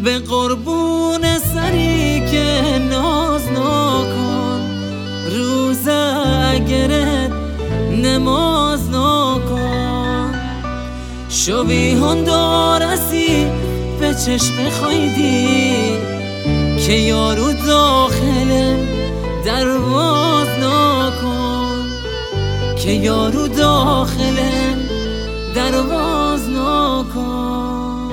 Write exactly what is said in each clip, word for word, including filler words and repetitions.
به قربون سری که ناز نکن، روزه اگرت نماز نکن. شوی هندارسی به چشم خیدی که یارو داخل درواز نکن، که یارو داخل درواز نکن.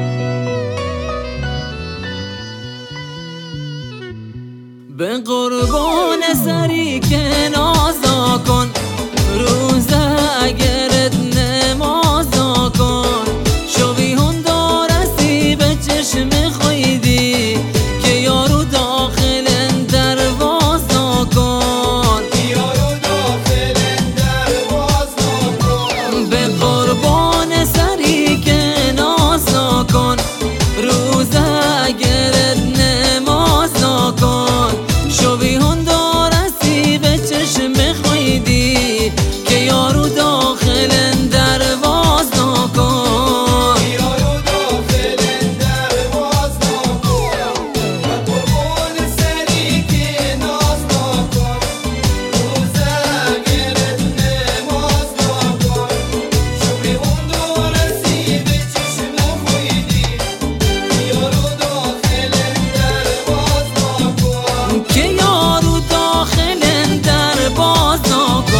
به قربان سری که ناز نکن، روزه اگرت نماز نکن. شوی هندارسی به چشم خیدی که یارو داخل درواز نکن، یارو داخل درواز نکن. به قربان سری که ناز نکن، روزه اگرت نماز نکن. شوی هندارسی به چشم خیدی که یارو داخل درواز نکن، یارو داخل درواز نکن. به قربان سری که ناز نکن، روزه اگرت نماز نکن. شوی هندارسی به چشم خیدی که یارو داخل درواز نکن، که یارو داخل درواز نکن.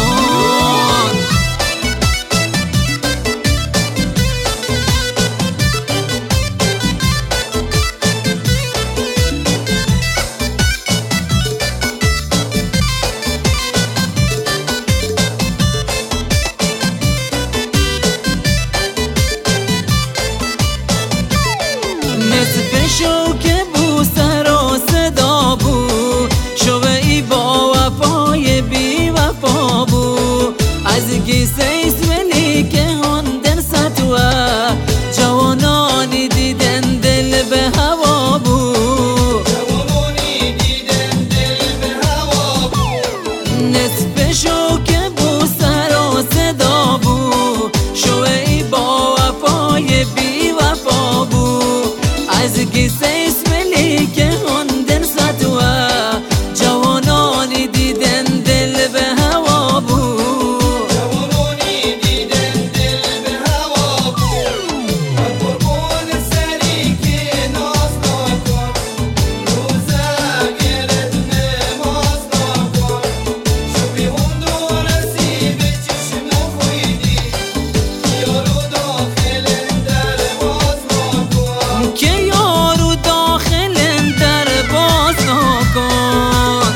نصفشو که بو سر و صدا بو، شوی با وفای بی وفا بو. از گیسه اسملی که هندن ستوه، جوانانی دیدن دل به هوا بو. جوانانی دیدن دل به هوا بو. نصفشو که بو سر و صدا بو، شوی با وفای بی وفا بو. از گیسه اسملی که هندن ستوه، جوانانی دیدن دل به هوا بو. جوانانی دیدن دل به هوا بو. به قربان سری که ناز نکن، روزه اگرت نماز نکن. شوی هندارسی به چشم خیدی یارو داخل درواز نکن، که یارو داخل درواز نکن.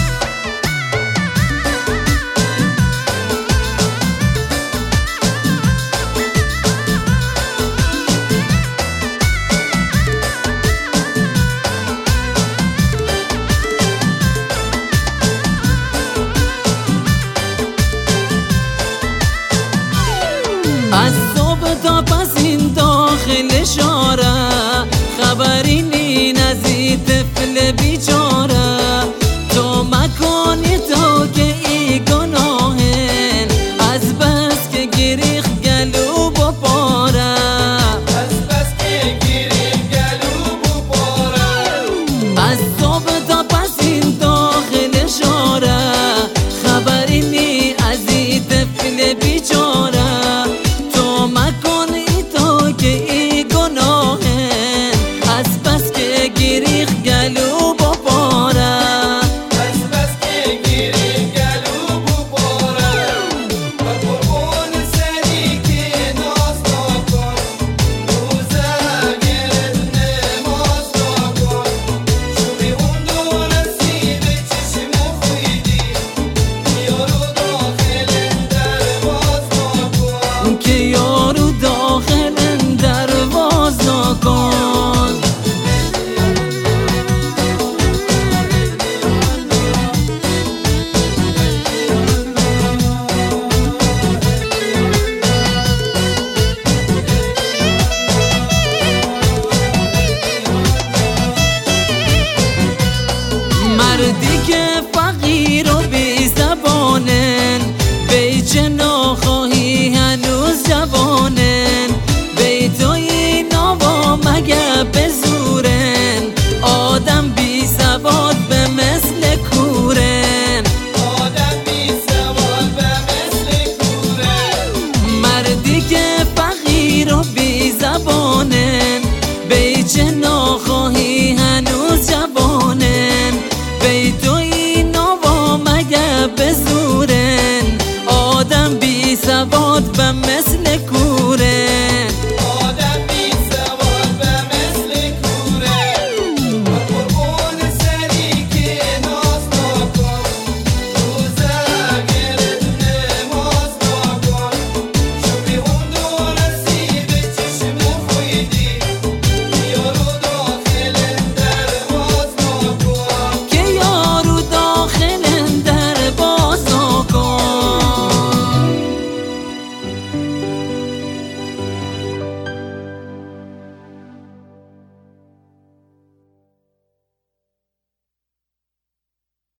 از صبح تا پس این داخل شاره، خبری نین از این طفل بیچاره. تو مکانی تو که ای گناهن، از بس که گریخ گلو بپاره. از بس که گیری گلو بپاره. از صبح تا پس این داخل شاره، خبری نی از این طفل بیچاره. تو مکانی تو که ای گناهن، از بس که گریخ گلو بپاره. از بس که گیری گلو بپاره. به قربان سری که ناز نکن، روزه اگرت نماز نکن. شوی هندارسی به چشم خیدی یارو داخل درواز نکن، که یارو داخل درواز نکن. مردی که فقیر و